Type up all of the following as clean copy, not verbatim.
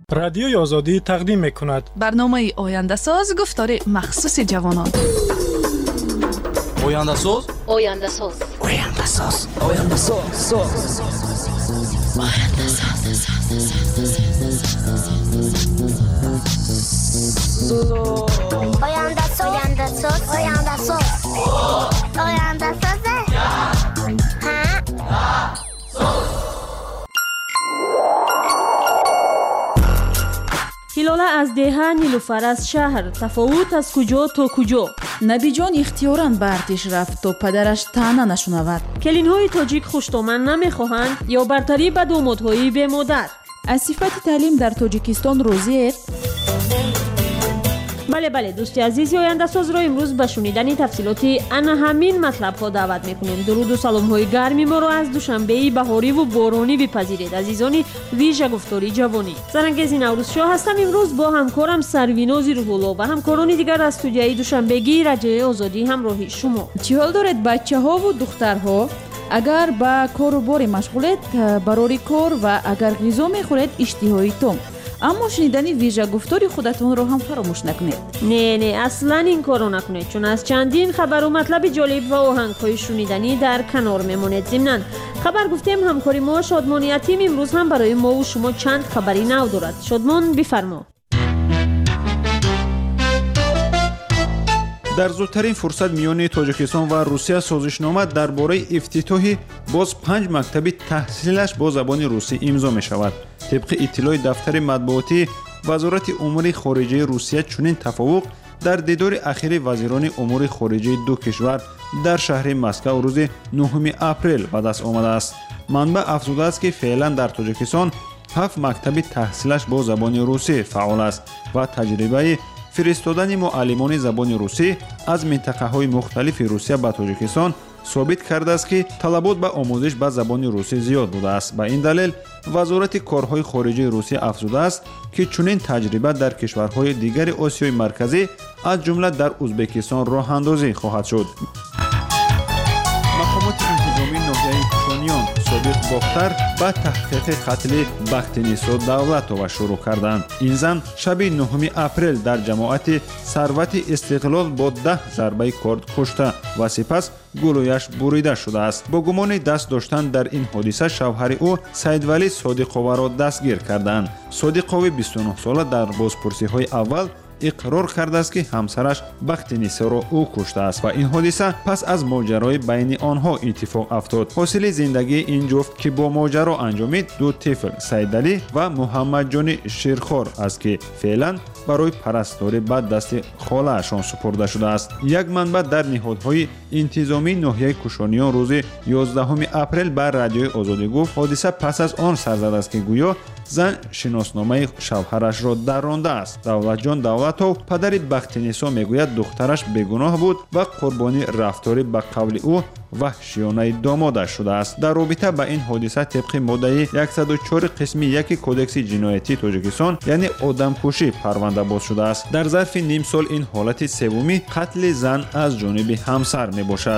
رادیوی آزادی تقدیم می‌کند برنامه آینده ساز گفتار مخصوص جوانان. آینده ساز آینده ساز آینده ساز آینده ساز آینده ساز آینده ساز آینده ساز آینده ساز هیلاله از دهه، نیلوفر از شهر. تفاوت از کجا تا کجا؟ نبیجان اختیاران به ارتش رفت تا پدرش طعنه نشنود. کلین‌های تاجیک خوشتامن نمیخواهند یا برتری به دامادهای به مادر؟ از صفت تعلیم در تاجیکستان روزید؟ بله دوستی عزیزی، آینده ساز را امروز به شنیدن تفصیلاتی همین مطلب ها دعوت میکنیم. درود و سلام های گرمی ما را از دوشنبه بهاری و بارانی بپذیرید عزیزانی ویژه گفتاری جوانی. زرنگزی نوروز شاه هستم. امروز با همکارم سرویناز روح‌الله و همکاران دیگر از استودیوی دوشنبگی رادیوی آزادی همراهی شما. چی حال دارید بچه ها و دخترها؟ اگر با کار و بار مشغولید برای کار و اگر غذا میخورید اشتهایتون، اما شنیدن ویژه گفتاری خودتون رو هم فراموش نکنید. نه اصلا این کارو نکنید، چون از چندین خبر و مطلب جالب و آهنگ‌های شنیدنی در کنار میمونید. ضمناً خبر گفتیم همکاری ما شادمانی تیم امروز هم برای ما و شما چند خبری نو دارد. شادمان بفرما. در زودترین فرصت میان تاجیکستان و روسیه سازشنامه درباره افتتاح باز 5 مکتب تحصیلش با زبان روسی امضا می شود. طبق اطلاع دفتر مطبوعاتی وزارت امور خارجه روسیه چنین توافق در دیدار اخیر وزیران امور خارجه دو کشور در شهر مسکو روز 9 اپریل به دست آمده است. منبع افزوده است که فعلا در تاجیکستان 7 مکتب تحصیلش با زبان روسی فعال است و تجربه فرستادن معلمان زبان روسی از منطقه‌های مختلف روسیه به تاجیکستان ثابت کرده است که طلبات به آموزش به زبان روسی زیاد بوده است. به این دلیل وزارت کارهای خارجه روسیه افزوده است که چنین تجربه در کشورهای دیگر آسیای مرکزی از جمله در ازبکستان راه اندازی خواهد شد. مقامات انتظامی ناحیه کوشانیان صادق باختر به تحقیق قتل بختی‌نسا دولتова شروع کردند. این زن شب 9 اپریل در جماعت ثروت استقلال با 10 ضربه کارد کشته و سپس گلویش بریده شده است. با گمان دست داشتن در این حادثه شوهر او سیدولی صادقova را دستگیر کردند. صادقova 29 ساله در بازپرسی‌های اول اقرار کرده است که همسرش بختی‌نسا را او کشته است و این حادثه پس از ماجرای بین آنها اتفاق افتاد. حاصل زندگی این جفت که با ماجرا انجامید دو طفل سیدعلی و محمد جان شیرخوار است که فعلا برای پرستاری به دست خاله‌اشان سپرده شده است. یک منبع در نهادهای انتظامی ناحیه کوشانیان روز 11 اپریل بر رادیوی آزادی گفت حادثه پس از آن سر زده است که گویا زن شناسنامه شوهرش را درانده است. دولت جان دولتov پدر بختی‌نسا میگوید دخترش بیگناه بود و قربانی رفتاری به قول او وحشیانه دامادش شده است. در رابطه با این حادثه طبق ماده 104 قسم 1 کدکس جنایتی تاجیکستان یعنی آدمکشی پرونده باز شده است. در ظرف نیم سال این حالت سومی قتل زن از جانب همسر می باشد.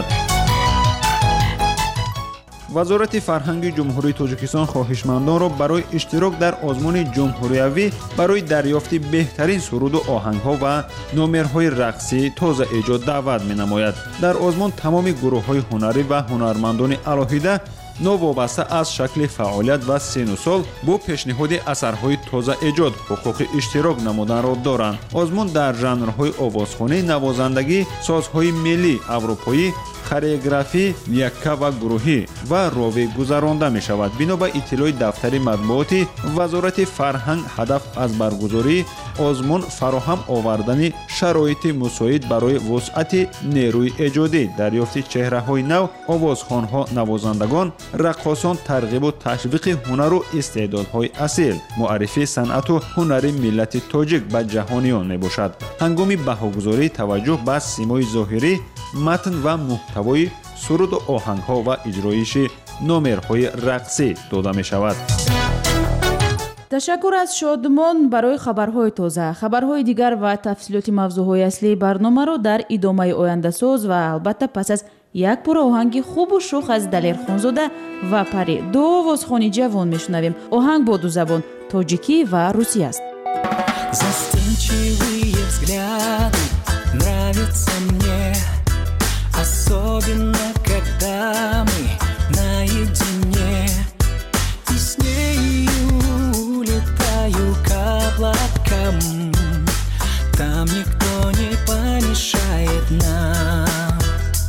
وزارت فرهنگ جمهوری تاجیکستان خواهشمندان را برای اشتراک در آزمون جمهوریوی برای دریافت بهترین سرود و آهنگ‌ها و نمرهای رقصی تازه ایجاد دعوت می‌نماید. در آزمون تمام گروه‌های هنری و هنرمندان علاهیده نوابسته از شکل فعالیت و سن و سال با پیشنهاد اثرهای تازه ایجاد حقوق اشتراک نمودن را دارند. آزمون در ژانرهای آوازخوانی، نوازندگی، سازهای ملی اروپایی، خورئوگرافی یکه و گروهی و راوی گذرانده می شود. بنا به اطلاع دفتر مطبوعاتی وزارت فرهنگ هدف از برگزاری آزمون فراهم آوردن شرایط مساعد برای وسعت نیروی ایجادی، دریافت چهره‌های نو، آوازخوان‌ها، نوازندگان، رقاصان، ترغیب و تشویق هنر و استعدادهای اصیل، معرفی صنعت و هنر ملت تاجیک به جهانیان می باشد. هنگام بهاگذاری توجه به سیمای ظاهری، متن و محتوای سرود و آهنگ‌ها و اجرایش نمرهای رقصی داده می شود. ташаккур аз шодмон барои хабарҳои тоза. Хабарҳои дигар ва тафсилоти мавзӯъҳои аслии барномаро дар идомаи Ояндасоз ва албатта пас аз як пура оҳанги хубу шух аз Далер Хонзода ва Пари, ду овозхони ҷавон мешунавем. Оҳанг бо ду забон, тоҷикӣ ва русӣ аст. Застенчивые взгляды нравятся мне, особенно когда мы наедине. И с нею улетаю к облакам, там никто не помешает нам.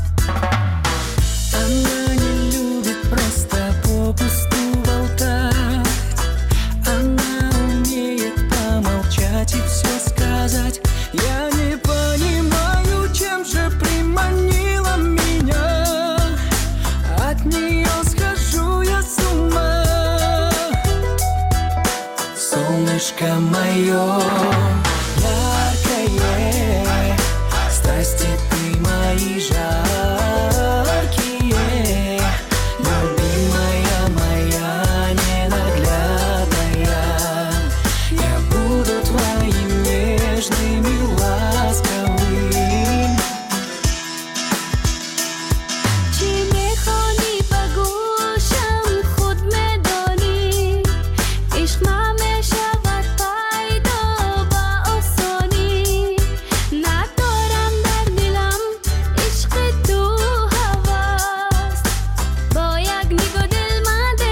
Она не любит просто попусту болтать, она умеет помолчать и все сказать. Я не понимаю, чем же приманила меня, от нее схожу я с ума. Солнышко мое яркое, страсти ты мои жаркие, любимая моя ненаглядная, я буду твоим нежным и ласковым. چی میخوانی بگوشم خود میدانی عشق نمیشود پیدا با آسانی ندارم در دلم عشق تو هواست با یک نگاه دل مده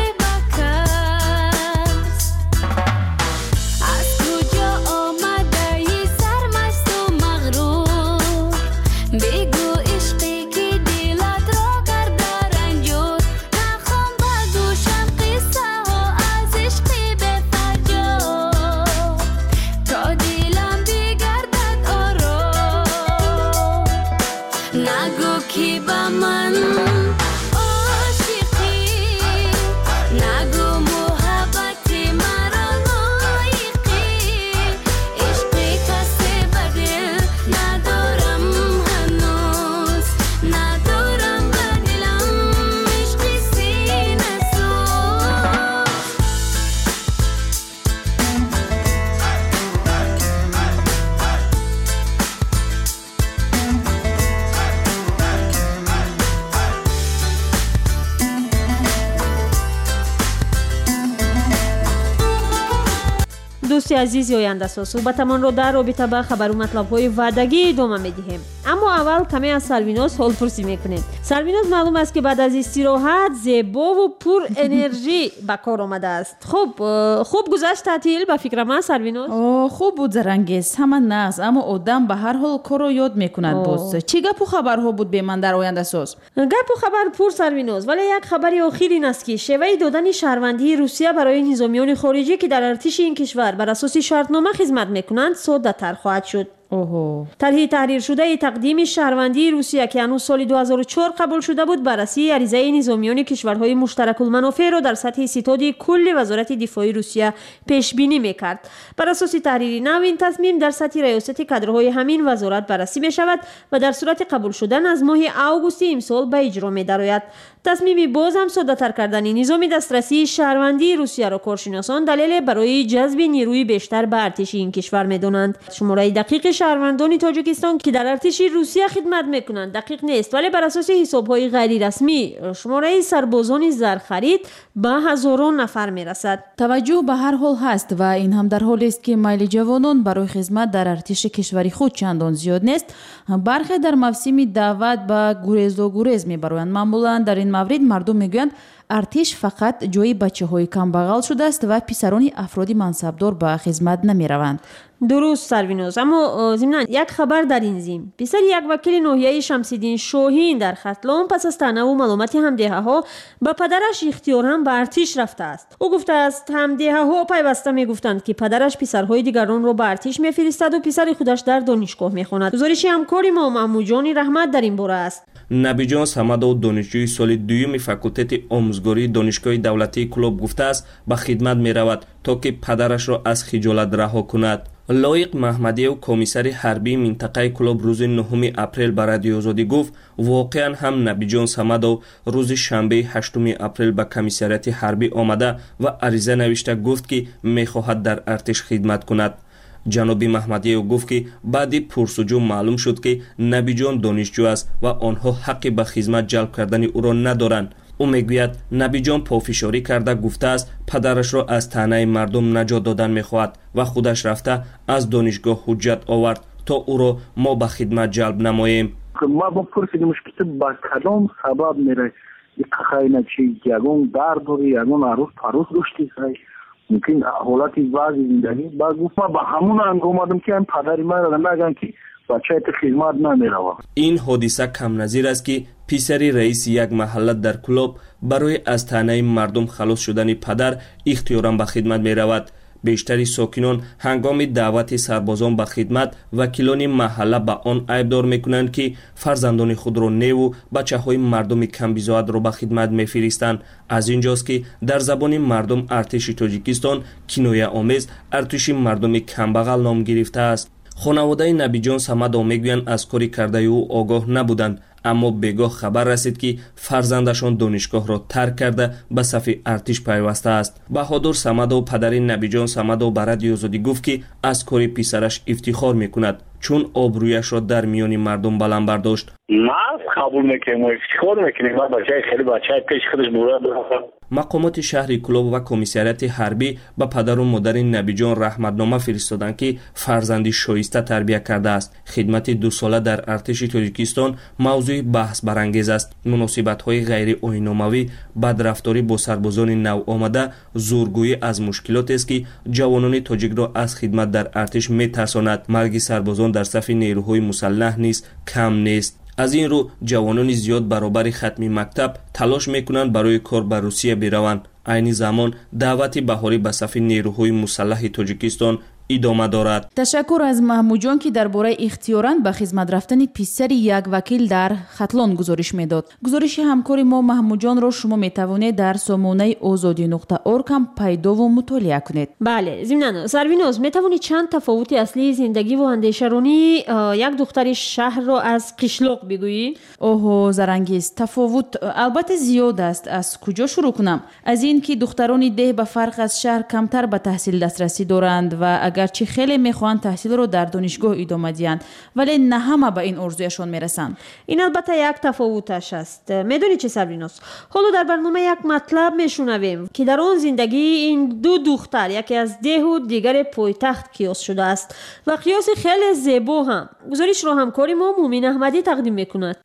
بکس از کجا آمده ای سرمست و مغرور بگو عشقی که دلت را کرده رنجور نخوام بگوشم قصه ها از عشقی بفجار تا دلم بگردد آرام نگو که با من عاشقی نگو محبت مرا لایقی عشقی کسی به دل ندارم هنوز ندارم به دلم عشقی سینه سوز дӯсти азизи ояндасоз, суҳбатамонро дар робита ба хабару матлабҳои ваъдагӣ идома медиҳем. Аммо аввал каме аз Сарвиноз ҳолпурсӣ мекунем. Сарвиноз маълум аст ки баъд аз истироҳат зебову пур энержӣ ба кор омадааст. хуб гузашт таътил ба фикрам аст Сарвиноз? хуб буд Зарангез, ҳама нағз, аммо одам ба ҳар ҳол корро ёд мекунад боз. Чӣ гапу хабарҳо буд бе ман дар Ояндасоз? гапу хабар пур Сарвиноз, вале як хабари охир ин аст ки шеваи додани шаҳрвандии Русия барои низомиёни хориҷӣ ки дар артиши ин кишвар бар асоси шартнома хизмат мекунанд соддатар хоҳад шуд. тарҳи таҳриршудаи тақдими шаҳрвандии Русия ки ҳанӯз соли 2004 қабул шуда буд барраси аризаи низомиёни кишварҳои муштаракулманофеъро дар сатҳи ситоди кулли вазорати дифои Русия пешбинӣ мекард. бар асоси таҳрири нав ин тасмим дар сатҳи раёсати кадрҳои ҳамин вазорат баррасӣ мешавад ва дар сурати қабул шудан аз моҳи августи имсол ба иҷро медарояд. тасмими боз ҳам соддатар кардани низоми дастрасии шаҳрвандии Русияро коршиносон далеле барои ҷазби нирӯи бештар ба артиши ин кишвар медонанд. шумораи дақиқи шаҳрвандони Тоҷикистон ки дар артиши Русия хидмат мекунанд дақиқ нест, вале бар асоси ҳисобҳои ғайрирасмӣ шумораи сарбозони зархарид ба ҳазорон нафар мерасад. таваҷҷӯҳ ба ҳар ҳол ҳаст ва ин ҳам дар ҳолест ки майли ҷавонон барои хизмат дар артиши кишвари худ чандон зиёд нест. бархе дар мавсими даъват ба гурезогурез мебароянд. маъмулан дар ин маврид мардум мегӯянд артиш фақат ҷои бачаҳои камбағал шудааст ва писарони афроди мансабдор ба хизмат намераванд. дуруст Сарвиноз, аммо зимнан як хабар дар ин зим. писари як вакили ноҳияи Шамсиддин Шоҳин дар Хатлон пас аз таънаву маломати ҳамдеҳаҳо ба падараш ихтиёран ба артиш рафтааст. ӯ гуфтааст ҳамдеҳаҳо пайваста мегуфтанд ки падараш писарҳои дигаронро ба артиш мефиристанду писари худаш дар донишгоҳ мехонад. гузориши ҳамкори мо Маҳмудҷони Раҳмат дар ин бора аст. набиҷон Самадов донишҷӯи соли дуюми факултети омӯзгории донишгоҳи давлатии Кӯлоб гуфтааст ба хидмат меравад то ки падарашро аз хиҷолат раҳо кунад. лоиқ маҳмадиев комиссари ҳарбии минтақаи клуб рӯзи 9 апрел ба радиои озодӣ гуфт воқеан ҳам набиҷон самадов рӯзи шанбеи 8 апрел ба комиссарияти ҳарбӣ омада ва ариза навишта гуфт ки мехоҳад дар артиш хидмат кунад. ҷаноби маҳмадиев гуфт ки баъди пурсуҷӯ маълум шуд ки набиҷон донишҷӯ аст ва онҳо ҳаққи ба хизмат ҷалб кардани ӯро надоранд. ӯ мегӯяд набиҷон пофишорӣ карда гуфтааст падарашро аз таънаи мардум наҷот додан мехоҳад ва худаш рафта аз донишгоҳ ҳуҷҷат овард то ӯро мо ба хидмат ҷалб намоем. ма пурсидимш ки ба кадом сабаб мерай қахайна чи ягон дард дори ягон арӯз парӯз дошти мумкин ҳолати баъзи зиндагӣ ба гуфт ма ба ҳамун анг омадам ки падари мара наган ки бачаи хизмат намеравад. ин ҳодиса камназир аст ки писари раиси як маҳалла дар Кулоб барои аз таънаи мардум халос шудани падар ихтиёран ба хидмат меравад. бештари сокинон ҳангоми даъвати сарбозон ба хидмат вакилони маҳалла ба он айбдор мекунанд ки фарзандони худро неву бачаҳои мардуми камбизоатро ба хидмат мефиристанд. аз ин ҷост ки дар забони мардум артиши тоҷикистон кинояомез артиши мардуми камбағал ном гирифтааст. хонаводаи набиҷон самадов мегӯянд аз кори кардаи ӯ огоҳ набуданд, аммо бегоҳ хабар расид ки фарзандашон донишгоҳро тарк карда ба сафи артиш пайвастааст. баҳодур самадов падари набиҷон самадов ба радиои озодӣ гуфт ки аз кори писараш ифтихор мекунад, чун обрӯяшро дар миёни мардум баланд бардошт. ма қабул мекунем ва ифтихор мекунем ва бачаи хеле бачаи пеш худаш бурад. мақомоти шаҳри Кулоб ва комиссарияти ҳарбӣ ба падару модари набиҷон раҳматнома фиристоданд ки фарзанди шоиста тарбия кардааст. хидмати 2 сола дар артиши тоҷикистон мавзӯи баҳсбарангез аст. муносибатҳои ғайриоиномавӣ, бадрафторӣ бо сарбозони навомада, зӯргӯӣ аз мушкилотест ки ҷавонони тоҷикро аз хидмат дар артиш метарсонад. марги сарбозон дар сафи нерӯҳои мусаллаҳ низ кам нест. аз ин рӯ ҷавонони зиёд баробари хатми мактаб талош мекунанд барои кор ба Русия бираванд. айни замон даъвати баҳорӣ ба сафи нерӯҳои мусаллаҳи тоҷикистон идома дорад. ташаккур аз маҳмуҷон ки дар бораи ихтиёран ба хизмат рафтани писари як вакил дар хатлон гузориш медод. гузориши ҳамкори мо маҳмуҷонро шумо метавонед дар сомонаи озодӣ.орг ҳам пайдову мутолиа кунед. бале, зимнан сарвиноз, метавонӣ чанд тафовути аслии зиндагиву андешаронии як духтари шаҳрро аз қишлоқ бигӯӣ? оҳо, зарангез, тафовут албатта зиёд аст. аз куҷо шурӯъ кунам? аз ин ки духтарони деҳ ба фарқ аз шаҳр камтар ба таҳсил дастрасӣ доранд ва агарчи хеле мехоҳанд таҳсилро дар донишгоҳ идома диҳанд, вале на ҳама ба ин орзуяшон мерасанд. ин албатта як тафовуташ аст. медонӣ чӣ сарвиноз, ҳоло дар барнома як матлаб мешунавем ки дар он зиндагии ин ду духтар, яке аз деҳу дигаре пойтахт қиёс шудааст ва қиёси хеле зебо ҳам. гузоришро ҳамкори мо Мумин Аҳмадӣ тақдим мекунад.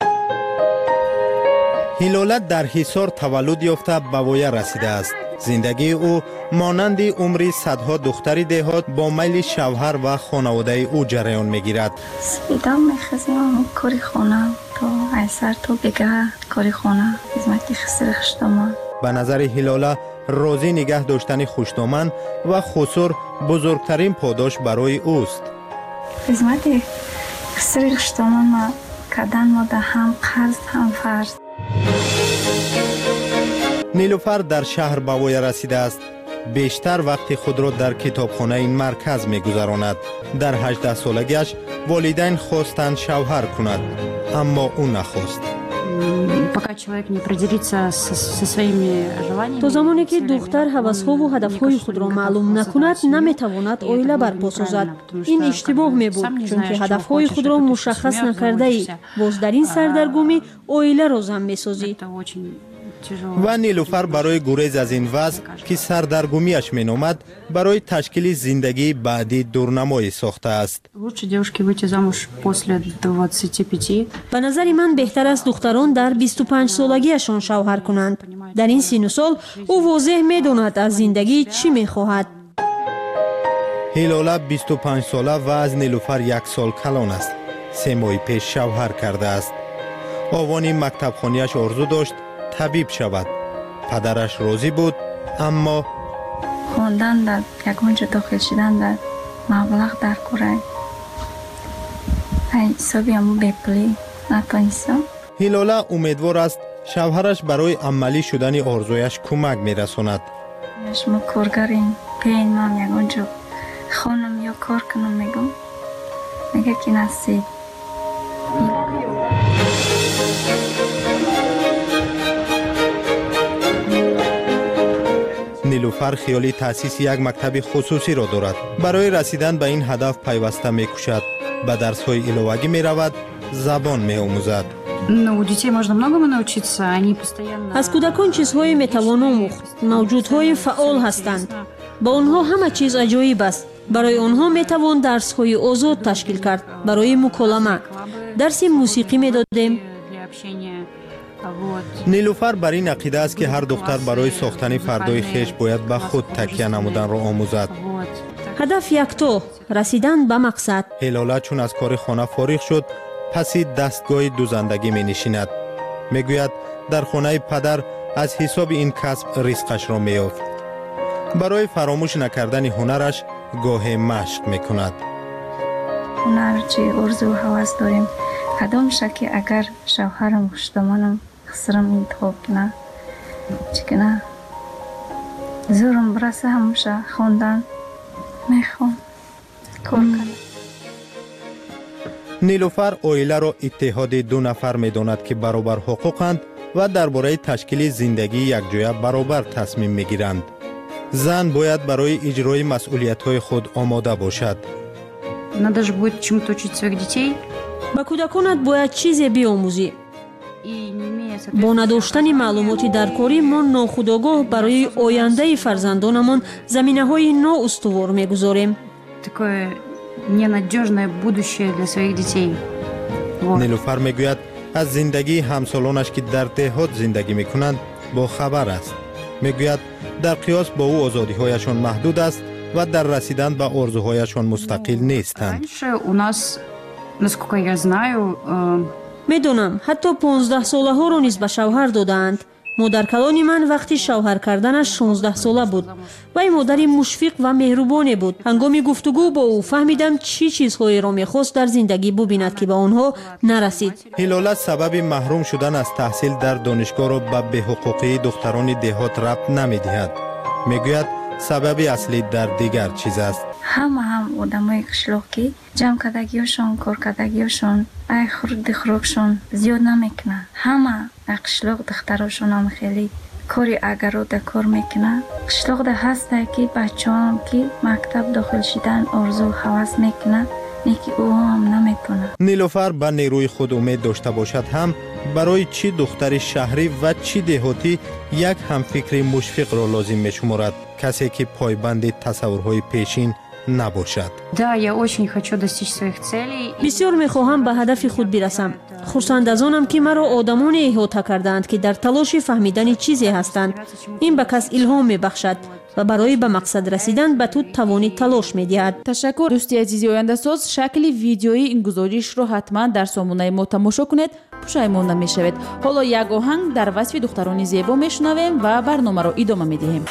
ҳилола дар ҳисор таваллуд ёфта ба воя расидааст. зиндагии ӯ монанди умри садҳо духтари деҳот бо майли шавҳар ва хонаводаи ӯ ҷараён мегирад. сида мехазем кори хона то айсар то бега кори хона хизмати хисри хуштоман. ба назари ҳилола розӣ нигаҳ доштани хуштоман ва хусур бузургтарин подош барои ӯст. хизмати хисри хуштоман ма кардан мода ҳам қарз ҳам фарз. нилуфар дар шаҳр ба воя расидааст. бештар вақти худро дар китобхонаи марказ мегузаронад. дар 18 солагиаш волидайн хостанд шавҳар кунад, аммо ӯ нахост. то замоне ки духтар ҳавасҳову ҳадафҳои худро маълум накунад, наметавонад оила барпо созад. ин иштибоҳ мебуд, чунки ҳадафҳои худро мушаххас накардаӣ, боз дар ин сардаргумӣ оиларо зам месозӣ. ва нилуфар барои гурез аз ин вазъ ки сардаргумиаш меномад, барои ташкили зиндагии баъдӣ дурнамоӣ сохтааст. ба назари ман беҳтар аст духтарон дар 25 солагиашон шавҳар кунанд. дар ин сину сол ӯ возеҳ медонад аз зиндагӣ чӣ мехоҳад. ҳилола 25 сола ва аз нилуфар 1 сол калон аст. 3 моҳи пеш шавҳар кардааст. овони мактабхониаш орзу дошт табиб шавад. падараш розӣ буд, аммо хондан дар ягон ҷо дохил шудан дар маблағ дар кора ай ҳисоби ҳамон бепулӣ натонистам. ҳилола умедвор аст шавҳараш барои амалӣ шудани орзуяш кӯмак мерасонад. шумо коргарин пеин ман ягон ҷо خانم یا کار کنم میگم میگه که نصیب. نیلوفر خیالی تأسیس یک مکتب خصوصی را دارد. برای رسیدن به این هدف پیوسته می‌کوشد. به درس‌های ایلوگی می‌رود، زبان می‌آموزد. از کودکان چیزهای میتوان آموخت. موجودهای فعال هستند. با آنها همه چیز عجایب است. برای آنها میتوان درس‌های آزاد تشکیل کرد. برای مکالمه درس موسیقی میدادیم. نیلوفر بر این عقیده است که هر دختر برای ساختن فردای خویش باید به خود تکیه نمودن را آموزد. هدف یکتا، رسیدن به مقصد. هلاله چون از کار خانه فارغ شد، پسی دستگاه دوزندگی می نشیند. می گوید در خانه پدر از حساب این کسب رزقش را می یافت. برای فراموش نکردن هنرش گاه مشق می کند. هنر چی ارزو و هوس داریم. کدام شکی اگر شوهرم خشتمانم خسرم انتخاب کنه چکنه زورم برسه هموشه خوندن میخوام کار کنم. نیلوفر اویله را اتحاد دو نفر می داند که برابر حقوقند و درباره تشکیل زندگی یک جایه برابر تصمیم می گیرند. زن باید برای اجرای مسئولیت‌های خود آماده باشد. Надо же будет чему-то учить своих детей. با کودکانت باید چیزی بیاموزی. با نداشتن معلوماتی در کاری ما ناخودآگاه برای آینده فرزندانمان زمینه‌های نااستوار می‌گذاریم. Такое ненадежное будущее для своих детей. نیلوفر میگوید از زندگی همسالانش که در دهات زندگی میکنند با خبر است. میگوید در قیاس با او آزادی‌هایشان محدود است و در رسیدن به آرزوهایشان مستقل نیستند. Насколько я знаю, میدونم حتی 15 ساله ها رو نیز به شوهر دادند. مادر کلان من وقتی شوهر کردنش 16 ساله بود. وی مادری مشفق و مهربانی بود. هنگام گفتگو با او فهمیدم چی چیزهایی را میخواست در زندگی ببیند که به آنها نرسید. هلاله سبب محروم شدن از تحصیل در دانشگاه را به بی‌حقوقی دختران دهات ربط نمیدهد. میگوید سبب اصلی در دیگر چیز است. هم آدمای قشلاق که جمع کردگیشون کار کردگیشون ای خورد خروکشون زیاد نمیکنه. همه قشلاق دختراشون هم خیلی کاری اگر رو در کار میکنه. قشلاق ده هسته که بچه هم که مکتب داخل شدن آرزو هوس میکنه نیکی او هم نمیکنه. نیلوفر به نیروی خود امید داشته باشد هم برای چی دختر شهری و چی دهاتی یک همفکری مشفق را لازم میشمارد. کسی که پایبند تصورهای پیشین نباشد. Да, я очень хочу достичь своих целей. بسیار میخواهم به هدف خود برسم. خرسند از آنم که مرا آدمانی احاطه کردند که در تلاش فهمیدن چیزی هستند. این به کس الهام میبخشد و برای به مقصد رسیدن به تو توانی تلاش میدهد. تشکر دوستی عزیزی آینده‌ساز. شکل ویدیویی این گزارش رو حتما در سامانه ما تماشا کنید. پشیمان نمیشوید. حالا یک آهنگ در وصف دختران زیبا میشنویم و برنامه رو ادامه میدهیم.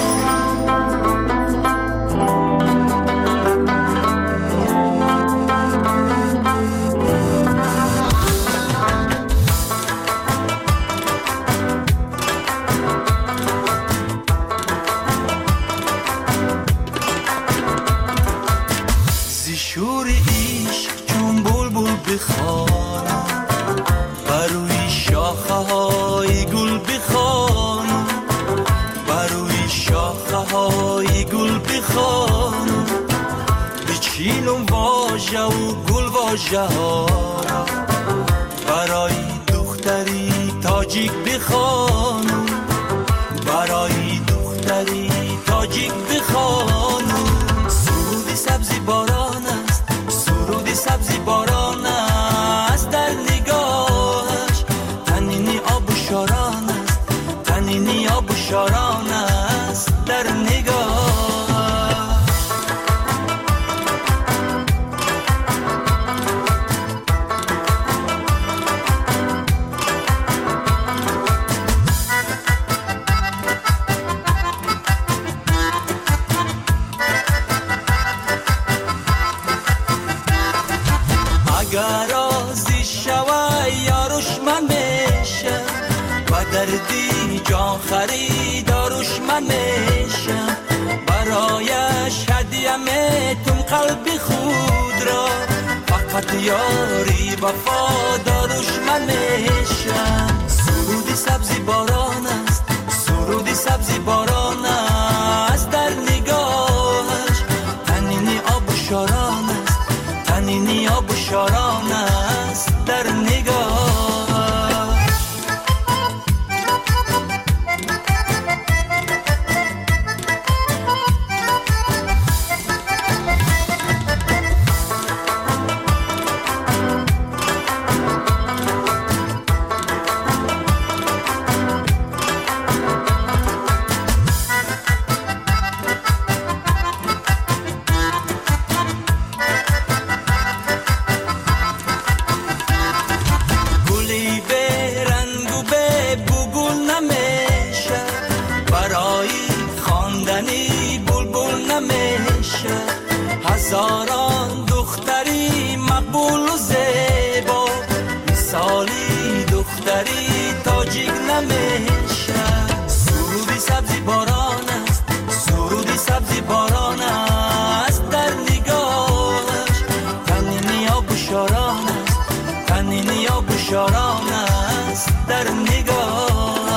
شور عشق چون بلبل بخوانم بروی شاخه های گل بخوانم بروی شاخه های گل بخوانم بچینم واژه و گل واژه ها را برای دختری تاجیک بخوانم برای دختری تاجیک بخوانم سرود سبزی باران سبزی باران است در نگاهش تنینی آب و شاران است تنینی آب و شاران است در نگاهش اگر راضی شوی یاروش من میشم و دردی جان خریداروش من میشم برایش هدیم تم قلبی خود را فقط یاری وفادارش من میشم سرودی سبزی باران است سرودی سبزی باران است در نگاهش تنینی آب و شاران است تنینی آب و شاران است در نگاهش هزاران دختری مقبول و زیبا مثالی دختری تاجیک نمیشه سرودی سبزی باران است سرودی سبزی باران است در نگاهش تنینی آب و شاران است تنینی آب و شاران است در نگاهش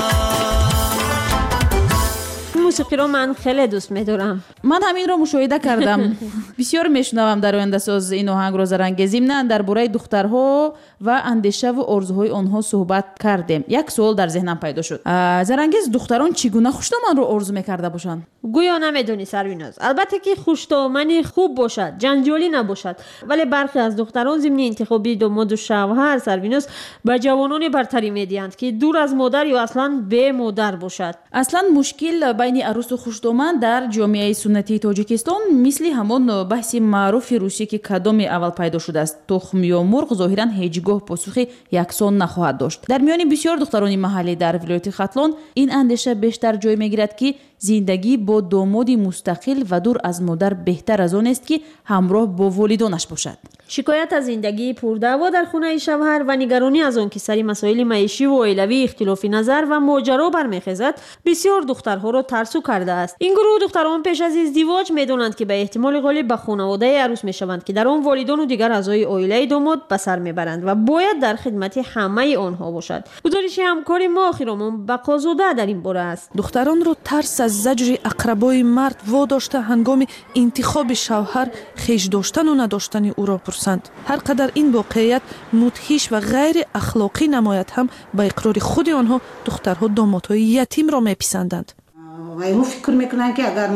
موسیقی رو من خیلی دوست می‌دارم. من همین رو مشاهده کردم. بسیار میشنوم در آینده ساز این آهنگ رو زرنگ ضمن درباره دخترها و اندیشه و آرزوهای آنها صحبت کردیم. یک سوال در ذهنم پیدا شد. زرنگیز دختران چگونه خوشتومن رو آرزو می‌کرده باشند؟ گویا نمیدونی سرویناز. البته که خوشتومنی خوب باشد، جنجالی نباشد، ولی برخی از دختران ضمن انتخابی داماد و شوهر سرویناز به جوانان برتری میدهند که دور از مادر یا اصلا به مادر باشد. اصلا مشکل بین عروس و خوشتومن در جامعه سنتی تاجیکستان مثل همان بحث معروف روسی که کدام اول پیدا شده است تخم یا مرغ ظاهرا هیچگاه پاسخی یکسان نخواهد داشت. در میان بسیار دختران محلی در ولایت ختلان این اندیشه بیشتر جای میگیرد که زندگی با دامادی مستقل و دور از مادر بهتر از آن است که همراه با والدانش باشد. شکایت از زندگی پردعوا در خانه شوهر و نگرانی از آن که سری مسائل معیشی و عائلوی اختلاف نظر و ماجرا برمیخیزد بسیار دخترها را ترسو کرده است. این گروه دختران پیش از ازدواج میدونند که به احتمال غالب به خانواده عروس میشوند که در آن والدان و دیگر اعضای عائله داماد به سر میبرند و باید در خدمت همه آنها باشد. گزارش همکار ما آخرامون بقازاده در این باره است. دختران را ترس از زجر اقربای مرد واداشته هنگام انتخاب شوهر خیش داشتن و نداشتن او را پرسند. هر قدر این واقعیت مدهش و غیر اخلاقی نماید هم با اقرار خود آنها دخترها دامادهای یتیم را میپسندند. و اینو فکر میکنن که اگر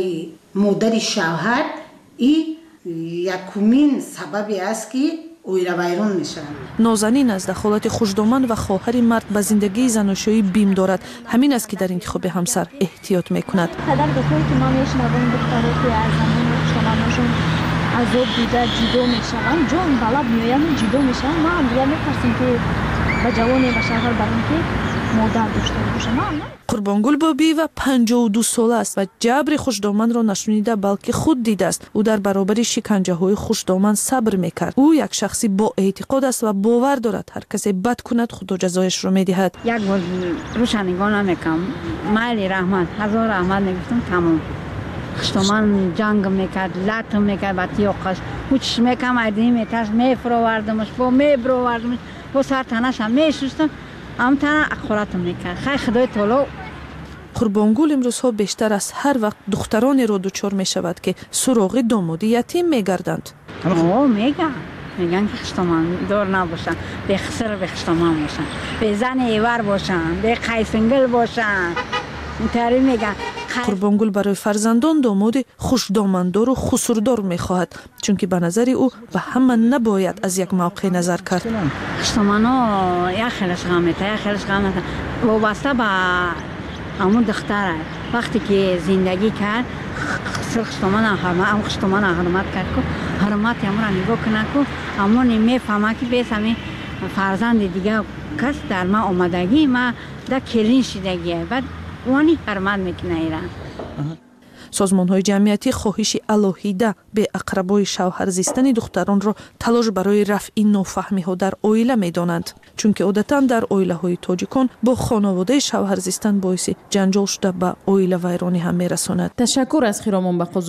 مادر شوهر این یکمین سببی است که اوی را ویران میشن. نازنین از دخالت خوشدامن و خواهر مرد به زندگی زناشویی بیم دارد. همین است که در انتخاب همسر احتیاط میکند. پدر بزرگی که ما میشنویم دخترها که از زمان خوشدامنشون عذاب دیده جدا میشوند جان بلد میآیند جدا میشوند. ما هم دیگه میپرسیم که به جوانی و شوهر بریم که مادر داشته باشه. قربانگل بابی و 52 ساله است و جبر خوشدامن را نشنیده بلکه خود دیده است. او در برابر شکنجه های خوشدامن صبر میکرد. او یک شخصی با اعتقاد است و باور دارد هر کسی بد کند خدا جزایش را میدهد. یک بار روشن نگاه نمیکنم. مالی رحمت هزار رحمت نگفتم تمام. خوشدامن جنگ میکرد لط میکرد با تیاقش هیچ میکم ایدی میتاش میفروردمش با میبروردمش با سر تنش هم میشستم ام تنه اخوراتم میکرد. خیلی خدای تعالی. قربانگل امروزها بیشتر از هر وقت دخترانی را دچار می شود که سراغ دامادی یتیم می گردند. میگن که خوشدامن دار نباشن، به خسر به خوشدامن باشن، به زن ایور باشن، به قیسنگل باشن. اینطوری میگن. قربانگل برای فرزندان داماد خوشدامندار و خسوردار میخواهد چون که به نظر او به همه نباید از یک موقع نظر کرد. خوشدامنا یا خیلیش غمته یا خیلیش غمته وابسته به همون دختره. وقتی که زندگی کرد خوشدامن حرمت کرد که حرمت همون را نگاه کنه که همون میفهمه که بیس همی فرزند دیگه کس در ما آمدگی ما در کلین شدگیه بعد وانی حرمت میکنه ایران. سازمان‌های جمعیتی خواهش الهیده به اقربای شوهر زیستن دختران را تلاش برای رفع نافهمی‌ها در عائله می‌دانند چون که عادتاً در عائله‌های تاجیکان با خانواده شوهر زیستن باعث جنجال شده به عائله ویرانی هم می‌رساند. تشکر از خیرامون بقازاده.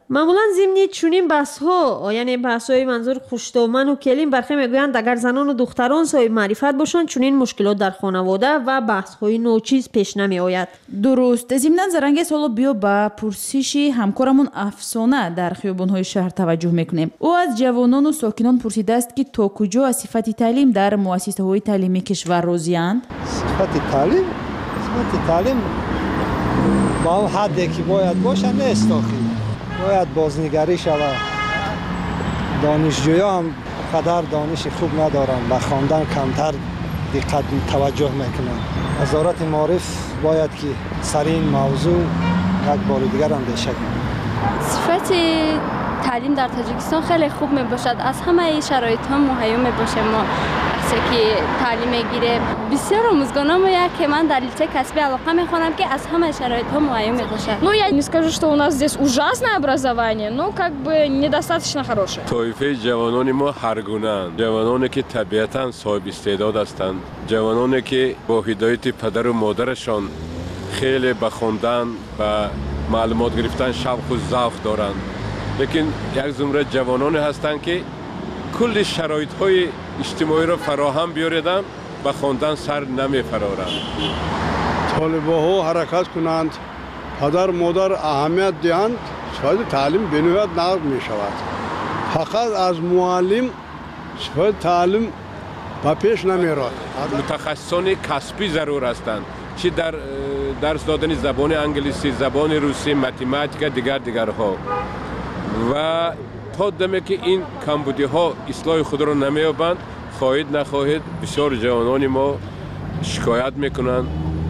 معمولا ضمن چنین بحث‌ها، یعنی بحث‌های منظور خوش‌تومن و کلیم، برخی میگویند اگر زنان و دختران صاحب معرفت باشند چنین مشکلات در خانواده و بحث‌های نوچیز پیش نمی‌آید. درست. ضمن زرنگیست حالا بیا با پرسشی همکارمون افسانه در خیابان‌های شهر توجه میکنیم. او از جوانان و ساکنان پرسیده است که تا کجا از صفت تعلیم در مؤسسه‌های تعلیمی کشور راضی‌اند؟ صفت تعلیم با حدی که باید باشه نیست. باید بازنگری شود. دانشجویان هم قدر دانش خوب ندارن، به خواندن کمتر دقت توجه میکنن. وزارت معارف باید که سر این موضوع یک بار دیگر اندیشه کنه. صفت تعلیم در تاجیکستان خیلی خوب می باشد. از همه شرایط ها مهیا می باشه. ما که تعلیم میگیره بسیار آموزگارانه میاد که من در لیسه کسبی علاقه میخوانم که از همه شرایط ها مهیا می باشه. Ну я не скажу, что у нас здесь ужасное образование, но как бы недостаточно хорошее. طایفه جوانان ما هر گونه‌اند. جوانانی که طبیعتاً صاحب استعداد هستند، جوانانی که با هدایت پدر و مادرشان خیلی به خواندن و معلومات گرفتن شوق و ذوق دارند. لیکن یک زمره جوانانی هستند که کل شرایط‌های اجتماعی را فراهم بیاوردند و خواندن سر نمی‌فرارند. طالب‌ها حرکت کنند، پدر مادر اهمیت دهند، شاید تعلیم بنویت نقد می‌شود. فقط از معلم شاید تعلیم به پیش نمی‌رود. متخصصان کسبی ضرور هستند، چه در درس دادن زبان انگلیسی، زبان روسی، متماتیک دیگرها. و تا دمی که این کمبودی ها اصلاح خود را نمی‌یابند، خواهید نخواهید بسیار جوانان ما شکایت میکنند.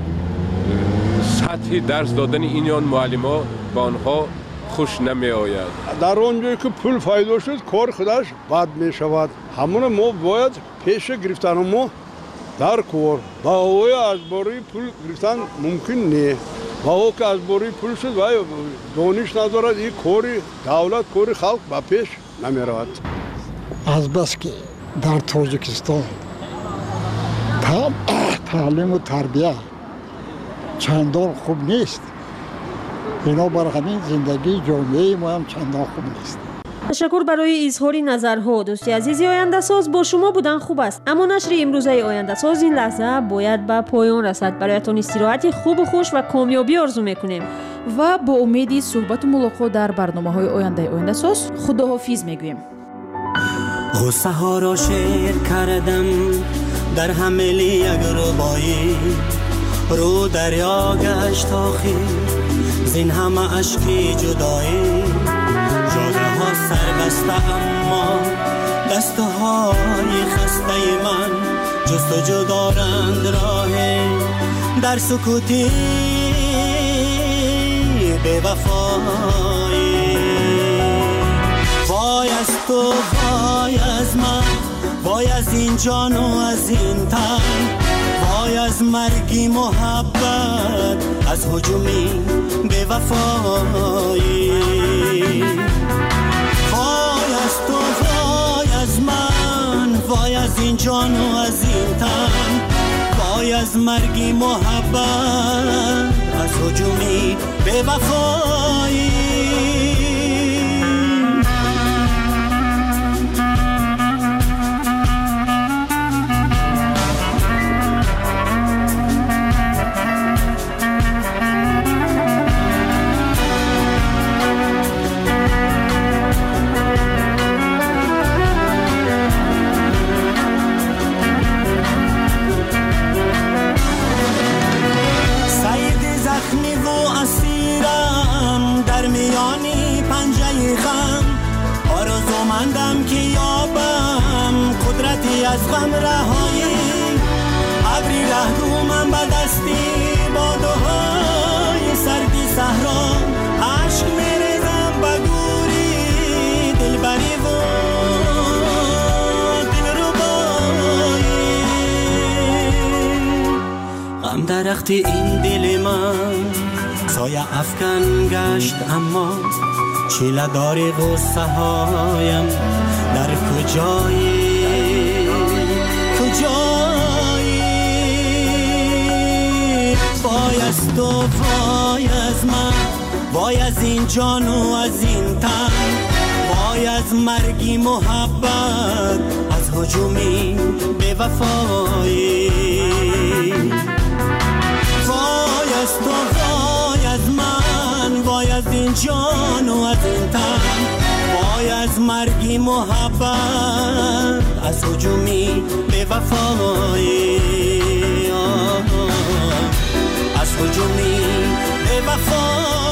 سطح درس دادن این معلم ها با آنها خوش نمی آید. در آنجایی که پول پیدا شد کار خودش بد می شود. همون ما باید پیش گرفتن ما در کار با هوای از باری پول گرفتن ممکن نیست. با که از باری پول شد و دانش ندارد این کاری دولت کاری خلق با پیش نمی رود. از بس که در تاجیکستان تعلیم و تربیت چندان خوب نیست، بنابر همین زندگی جامعه ما هم چندان خوب نیست. تشکر برای اظهار نظرها. دوستی عزیزی آینده ساز، با شما بودن خوب است، اما نشر امروزه آینده ساز این لحظه باید به پایان رسد. برایتان استراحت خوب و خوش و کامیابی آرزو میکنیم و با امیدی صحبت و ملاقات در برنامه‌های آینده ساز خداحافظ میگوییم. غصه ها را شیر کردم در حمل یک ربایی، رو دریا گشت آخر زین همه اشکی جدایی. جاده ها سر بسته اما دستهای خسته من جستجو دارند راه در سکوتی به وفایی. وای از تو، وای از من، وای از این جان و از این تن، وای از مرگی محبت، از هجومی به وفایی. وای از تو، وای از من، وای از این جان و از این تن، وای از مرگی محبت، از هجومی به وفایی. از غم رهایی ابری رهرومم به دستی با دوهای سردی صحرا، عشق میریزم به گوری دلبری و دلربایی. غم درخت این دل من سایه افکن گشت، اما چیله داری غصه هایم در کجایی؟ وای از تو، وای از من، وای از این جان و از این تن، وای از مرگی محبت، از هجومی به وفایی. وای از تو، وای از من، وای از این جان و از این تن، وای از مرگی محبت، از هجومی به وفایی. از هجومی به وفایی.